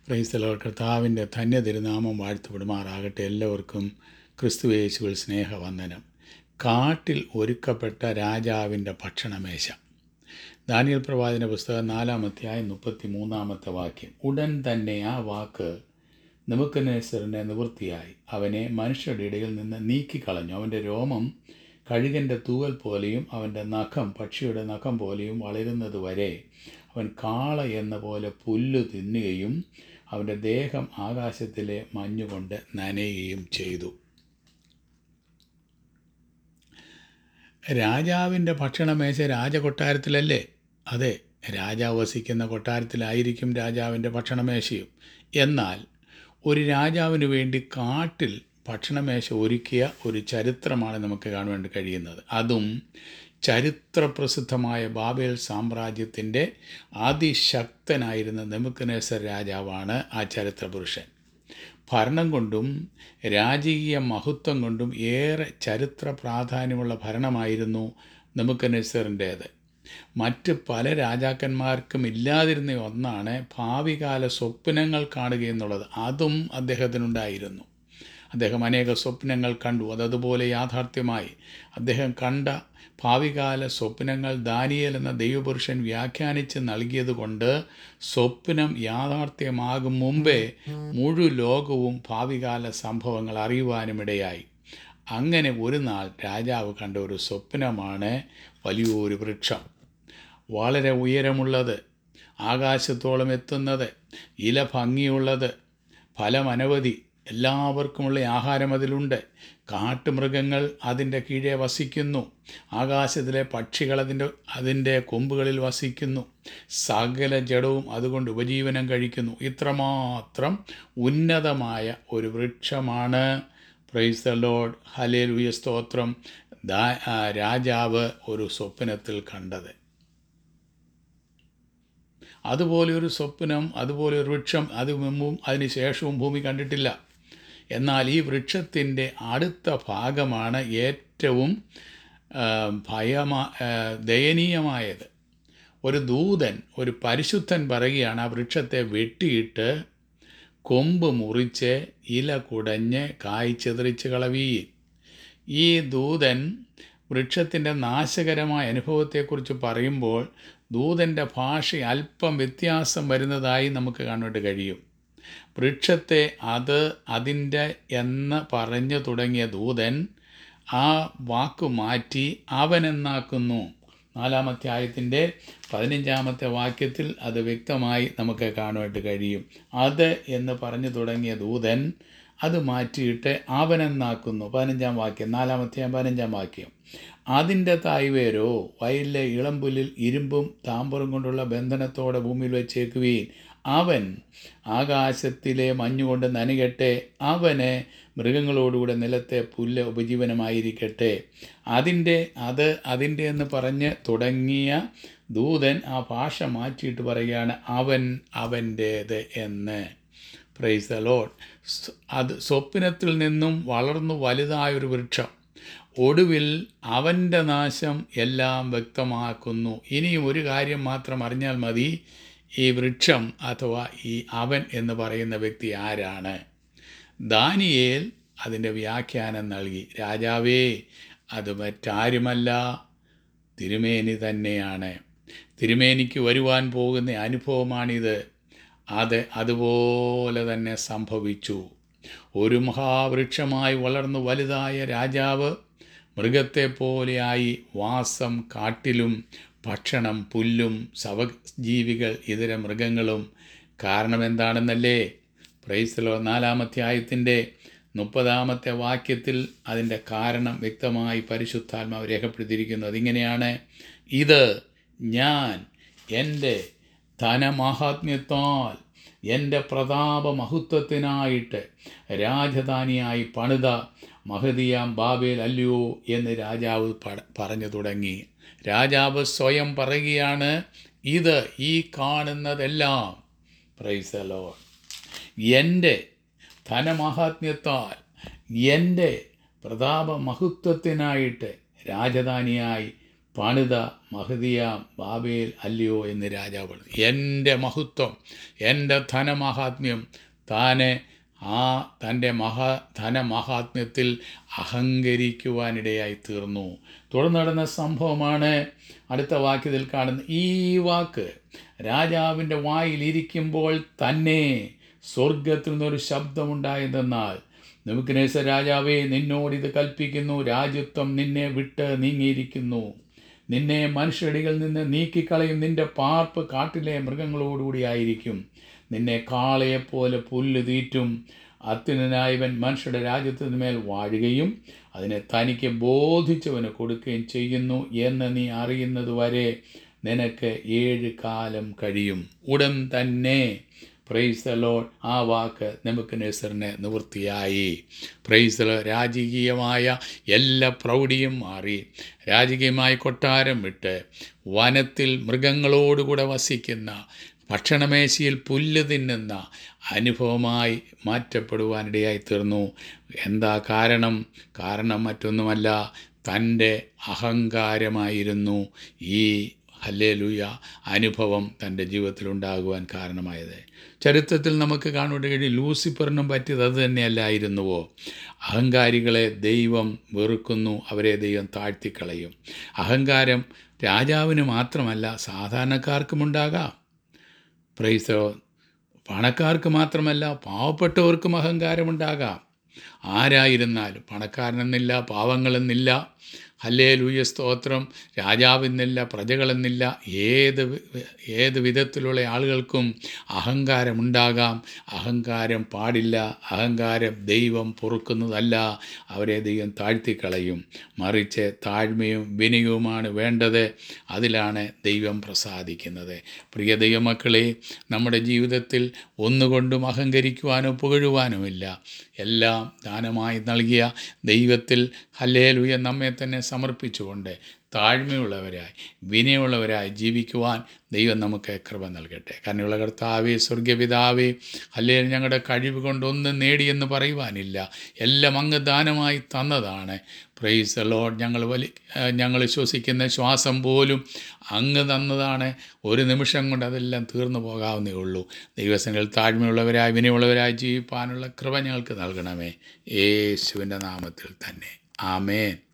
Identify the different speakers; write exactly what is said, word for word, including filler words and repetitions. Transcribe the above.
Speaker 1: Price the Lord. കർത്താവിൻ്റെ ധന്യ തിരുനാമം വാഴ്ത്തപ്പെടുമാറാകട്ടെ. എല്ലാവർക്കും ക്രിസ്തുയേശുവിൽ സ്നേഹവന്ദനം. കാട്ടിൽ ഒരുക്കപ്പെട്ട രാജാവിൻ്റെ ഭക്ഷണമേശ. ദാനിയേൽ പ്രവാചകന്റെ പുസ്തകം നാലാം അധ്യായം മുപ്പത്തി മൂന്നാമത്തെ വാക്യം. ഉടൻ തന്നെ ആ വാക്ക് നെബൂഖദ്നേസറിന് നിവൃത്തിയായി. അവനെ മനുഷ്യരുടെ ഇടയിൽ നിന്ന് നീക്കിക്കളഞ്ഞു. അവൻ്റെ രോമം കഴുകൻ്റെ തൂവൽ പോലെയും അവൻ്റെ നഖം പക്ഷിയുടെ നഖം പോലെയും വളരുന്നത് വരെ അവൻ കാള എന്ന പോലെ പുല്ല് തിന്നുകയും അവൻ്റെ ദേഹം ആകാശത്തിലെ മഞ്ഞുകൊണ്ട് നനയുകയും ചെയ്തു. രാജാവിൻ്റെ ഭക്ഷണമേശ രാജകൊട്ടാരത്തിലല്ലേ? അതെ, രാജാവ് വസിക്കുന്ന കൊട്ടാരത്തിലായിരിക്കും രാജാവിൻ്റെ ഭക്ഷണമേശയും. എന്നാൽ ഒരു രാജാവിന് വേണ്ടി കാട്ടിൽ ഭക്ഷണമേശ ഒരുക്കിയ ഒരു ചരിത്രമാണ് നമുക്ക് കാണുവാൻ കഴിയുന്നത്. അതും ചരിത്രപ്രസിദ്ധമായ ബാബേൽ സാമ്രാജ്യത്തിൻ്റെ അതിശക്തനായിരുന്ന നെബൂഖദ്നേസർ രാജാവാണ് ആ ചരിത്രപുരുഷൻ. ഭരണം കൊണ്ടും രാജകീയ മഹത്വം കൊണ്ടും ഏറെ ചരിത്ര പ്രാധാന്യമുള്ള ഭരണമായിരുന്നു നെബൂഖദ്നേസറിൻ്റേത്. മറ്റ് പല രാജാക്കന്മാർക്കും ഇല്ലാതിരുന്ന ഒന്നാണ് ഭാവികാല സ്വപ്നങ്ങൾ കാണുക എന്നുള്ളത്. അതും അദ്ദേഹത്തിനുണ്ടായിരുന്നു. അദ്ദേഹം അനേക സ്വപ്നങ്ങൾ കണ്ടു. അതതുപോലെ യാഥാർത്ഥ്യമായി. അദ്ദേഹം കണ്ട ഭാവികാല സ്വപ്നങ്ങൾ ദാനിയേൽ എന്ന ദൈവപുരുഷൻ വ്യാഖ്യാനിച്ച് നൽകിയതുകൊണ്ട് സ്വപ്നം യാഥാർത്ഥ്യമാകും മുമ്പേ മുഴു ലോകവും ഭാവികാല സംഭവങ്ങൾ അറിയുവാനുമിടയായി. അങ്ങനെ ഒരു നാൾ രാജാവ് കണ്ട ഒരു സ്വപ്നമാണ് വലിയൊരു വൃക്ഷം, വളരെ ഉയരമുള്ളത്, ആകാശത്തോളം എത്തുന്നത്, ഇല ഭംഗിയുള്ളത്, ഫലം അനവധി, എല്ലാവർക്കുമുള്ള ആഹാരം അതിലുണ്ട്. കാട്ടുമൃഗങ്ങൾ അതിൻ്റെ കീഴെ വസിക്കുന്നു. ആകാശത്തിലെ പക്ഷികൾ അതിൻ്റെ അതിൻ്റെ കൊമ്പുകളിൽ വസിക്കുന്നു. സകല ജഡവും അതുകൊണ്ട് ഉപജീവനം കഴിക്കുന്നു. ഇത്രമാത്രം ഉന്നതമായ ഒരു വൃക്ഷമാണ്, പ്രൈസ് ദി ലോർഡ്, ഹല്ലേലൂയ, സ്തോത്രം, ദാ രാജാവ് ഒരു സ്വപ്നത്തിൽ കണ്ടത്. അതുപോലെ ഒരു സ്വപ്നം, അതുപോലെ ഒരു വൃക്ഷം അത് മുമ്പും അതിന് ശേഷവും ഭൂമി കണ്ടിട്ടില്ല. എന്നാൽ ഈ വൃക്ഷത്തിൻ്റെ അടുത്ത ഭാഗമാണ് ഏറ്റവും ഭയമാ ദയനീയമായത്. ഒരു ദൂതൻ, ഒരു പരിശുദ്ധൻ പറയുകയാണ്, ആ വൃക്ഷത്തെ വെട്ടിയിട്ട് കൊമ്പ് മുറിച്ച് ഇല കുടഞ്ഞ് കായ് ചിതറിച്ച് കളവീൻ. ഈ ദൂതൻ വൃക്ഷത്തിൻ്റെ നാശകരമായ അനുഭവത്തെക്കുറിച്ച് പറയുമ്പോൾ ദൂതൻ്റെ ഭാഷ അല്പം വ്യത്യാസം വരുന്നതായി നമുക്ക് കാണാൻ കഴിയും. വൃക്ഷത്തെ അത് അതിൻ്റെ എന്ന് പറഞ്ഞു തുടങ്ങിയ ദൂതൻ ആ വാക്കു മാറ്റി അവനെന്നാക്കുന്നു. നാലാമത്തെ ആയത്തിൻ്റെ പതിനഞ്ചാമത്തെ വാക്യത്തിൽ അത് വ്യക്തമായി നമുക്ക് കാണുവാനായിട്ട് കഴിയും. അത് എന്ന് പറഞ്ഞു തുടങ്ങിയ ദൂതൻ അത് മാറ്റിയിട്ട് അവനെന്നാക്കുന്നു. പതിനഞ്ചാം വാക്യം, നാലാമത്തെ പതിനഞ്ചാം വാക്യം. അതിൻ്റെ തായ്വേരോ വയലിലെ ഇളംപുല്ലിൽ ഇരുമ്പും താമ്പറും കൊണ്ടുള്ള ബന്ധനത്തോടെ ഭൂമിയിൽ വെച്ചേക്കുവീൻ. അവൻ ആകാശത്തിലെ മഞ്ഞുകൊണ്ട് നനയട്ടെ. അവന് മൃഗങ്ങളോടുകൂടെ നിലത്തെ പുല്ല് ഉപജീവനമായിരിക്കട്ടെ. അതിൻ്റെ അത് അതിൻ്റെ എന്ന് പറഞ്ഞ് തുടങ്ങിയ ദൂതൻ ആ ഭാഷ മാറ്റിയിട്ട് പറയുകയാണ് അവൻ അവൻ്റേത് എന്ന്. Praise the lord. അത് സ്വപ്നത്തിൽ നിന്നും വളർന്നു വലുതായൊരു വൃക്ഷം ഒടുവിൽ അവൻ്റെ നാശം എല്ലാം വ്യക്തമാക്കുന്നു. ഇനിയും ഒരു കാര്യം മാത്രം അറിഞ്ഞാൽ മതി, ഈ വൃക്ഷം അഥവാ ഈ അവൻ എന്ന് പറയുന്ന വ്യക്തി ആരാണ്? ദാനിയേൽ അതിൻ്റെ വ്യാഖ്യാനം നൽകി. രാജാവേ, അത് മറ്റാരുമല്ല, തിരുമേനി തന്നെയാണ്. തിരുമേനിക്ക് വരുവാൻ പോകുന്ന അനുഭവമാണിത്. അത് അതുപോലെ തന്നെ സംഭവിച്ചു. ഒരു മഹാവൃക്ഷമായി വളർന്നു വലുതായ രാജാവ് മൃഗത്തെപ്പോലെയായി വാസം കാട്ടിലും, ഭക്ഷണം പുല്ലും, സവജീവികൾ ഇതര മൃഗങ്ങളും. കാരണം എന്താണെന്നല്ലേ? Praise the lord. നാലാമത്തെ ആയത്തിൻ്റെ മുപ്പതാമത്തെ വാക്യത്തിൽ അതിൻ്റെ കാരണം വ്യക്തമായി പരിശുദ്ധാത്മാവ് രേഖപ്പെടുത്തിയിരിക്കുന്നു. അതിങ്ങനെയാണ്: ഇത് ഞാൻ എൻ്റെ ധനമാഹാത്മ്യത്താൽ എൻ്റെ പ്രതാപ മഹത്വത്തിനായിട്ട് രാജധാനിയായി പണിത മഹതിയാം ബാബേൽ അല്ലയോ എന്ന് രാജാവ് പറഞ്ഞു തുടങ്ങി. രാജാവ് സ്വയം പറയുകയാണ്, ഇത് ഈ കാണുന്നതെല്ലാം, പ്രൈസ് ദി ലോർഡ്, എൻ്റെ ധനമാഹാത്മ്യത്താൽ എൻ്റെ പ്രതാപ മഹത്വത്തിനായിട്ട് രാജധാനിയായി പണിത മഹതിയ ബാബേൽ അല്ലയോ എന്ന് രാജാവ് പറഞ്ഞു. എൻ്റെ മഹത്വം, എൻ്റെ ധനമഹാത്മ്യം താനെ ആ തൻ്റെ മഹാ ധനമഹാത്മ്യത്തിൽ അഹങ്കരിക്കുവാനിടയായി തീർന്നു. തുടർന്ന് നടന്ന സംഭവമാണ് അടുത്ത വാക്യത്തിൽ കാണുന്നത്. ഈ വാക്ക് രാജാവിൻ്റെ വായിലിരിക്കുമ്പോൾ തന്നെ സ്വർഗത്തിൽ നിന്നൊരു ശബ്ദമുണ്ടായതെന്നാൽ, നെബൂഖദ്നേസർ രാജാവേ, നിന്നോടിത് കൽപ്പിക്കുന്നു, രാജ്യത്വം നിന്നെ വിട്ട് നീങ്ങിയിരിക്കുന്നു. നിന്നെ മനുഷ്യടികളിൽ നിന്ന് നീക്കിക്കളയും. നിന്റെ പാർപ്പ് കാട്ടിലെ മൃഗങ്ങളോടുകൂടി ആയിരിക്കും. നിന്നെ കാളയെപ്പോലെ പുല്ല് തീറ്റും. അത്യുന്നതനായവൻ മനുഷ്യരുടെ രാജ്യത്തിന് മേൽ വാഴുകയും അതിനെ തനിക്ക് ബോധിച്ചവന് കൊടുക്കുകയും ചെയ്യുന്നു എന്ന് നീ അറിയുന്നത് വരെ നിനക്ക് ഏഴ് കാലം കഴിയും. ഉടൻ തന്നെ പ്രൈസ് ദ ലോർഡ് ആ വാക്ക് നെബൂഖദ്നേസറിന് നിവൃത്തിയായി. Praise the lord. രാജകീയമായ എല്ലാ പ്രൗഢിയും മാറി. രാജകീയമായ കൊട്ടാരം വിട്ട് വനത്തിൽ മൃഗങ്ങളോടുകൂടെ വസിക്കുന്ന, ഭക്ഷണമേശയിൽ പുല്ല് തിന്നുന്ന അനുഭവമായി മാറ്റപ്പെടുവാനിടയായി തീർന്നു. എന്താ കാരണം? കാരണം മറ്റൊന്നുമല്ല, തൻ്റെ അഹങ്കാരമായിരുന്നു ഈ ഹല്ലേലൂയ അനുഭവം തൻ്റെ ജീവിതത്തിലുണ്ടാകുവാൻ കാരണമായത്. ചരിത്രത്തിൽ നമുക്ക് കാണുവാൻ കഴിയും, ലൂസിഫറിനും പറ്റിയത് അത് തന്നെയല്ലായിരുന്നുവോ? അഹങ്കാരികളെ ദൈവം വെറുക്കുന്നു, അവരെ ദൈവം താഴ്ത്തിക്കളയും. അഹങ്കാരം രാജാവിന് മാത്രമല്ല, സാധാരണക്കാർക്കുമുണ്ടാകാം. പ്രൈസ്. പണക്കാർക്ക് മാത്രമല്ല, പാവപ്പെട്ടവർക്കും അഹങ്കാരമുണ്ടാകാം. ആരായിരുന്നാലും, പണക്കാരനെന്നില്ല, പാവങ്ങളെന്നില്ല, ഹല്ലേലൂയ സ്തോത്രം, രാജാവെന്നില്ല, പ്രജകളെന്നില്ല, ഏത് ഏത് വിധത്തിലുള്ള ആളുകൾക്കും അഹങ്കാരമുണ്ടാകാം. അഹങ്കാരം പാടില്ല. അഹങ്കാരം ദൈവം പൊറുക്കുന്നതല്ല. അവരെ ദൈവം താഴ്ത്തിക്കളയും. മറിച്ച് താഴ്മയും വിനയവുമാണ് വേണ്ടത്. അതിലാണ് ദൈവം പ്രസാദിക്കുന്നത്. പ്രിയ ദൈവമക്കളെ, നമ്മുടെ ജീവിതത്തിൽ ഒന്നുകൊണ്ടും അഹങ്കരിക്കുവാനോ പുകഴുവാനുമില്ല. എല്ലാം ദാനമായി നൽകിയ ദൈവത്തിൽ ഹല്ലേലൂയ നമ്മെ തന്നെ സമർപ്പിച്ചുകൊണ്ട് താഴ്മയുള്ളവരായി വിനയമുള്ളവരായി ജീവിക്കുവാൻ ദൈവം നമുക്ക് കൃപ നൽകട്ടെ. കരുണയുള്ള കർത്താവേ, സ്വർഗപിതാവേ, ഹല്ലേലൂയ, ഞങ്ങളുടെ കഴിവ് കൊണ്ടൊന്നും നേടിയെന്ന് പറയുവാനില്ല. എല്ലാം അങ്ങ് ദാനമായി തന്നതാണ്. Praise the lord. ഞങ്ങൾ വലി ഞങ്ങൾ ശ്വസിക്കുന്ന ശ്വാസം പോലും അങ്ങ് തന്നതാണ്. ഒരു നിമിഷം കൊണ്ട് അതെല്ലാം തീർന്നു പോകാവുന്നേ ഉള്ളൂ. ദൈവസനങ്ങൾ താഴ്മയുള്ളവരായി വിനയമുള്ളവരായി ജീവിപ്പാനുള്ള കൃപ ഞങ്ങൾക്ക് നൽകണമേ. യേശുവിൻ്റെ നാമത്തിൽ തന്നെ. ആമേൻ.